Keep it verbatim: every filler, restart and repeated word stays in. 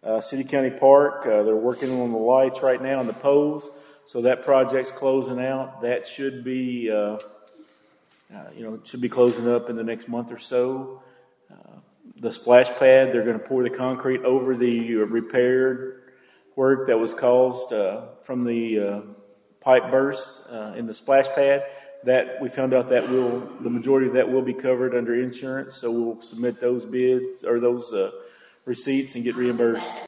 uh, City County Park. Uh, they're working on the lights right now and the poles, so that project's closing out. That should be, uh, uh, you know, should be closing up in the next month or so. Uh, the splash pad, they're going to pour the concrete over the repaired work that was caused uh, from the uh, pipe burst uh, in the splash pad. That we found out that will the majority of that will be covered under insurance, so we'll submit those bids or those uh, receipts and get reimbursed.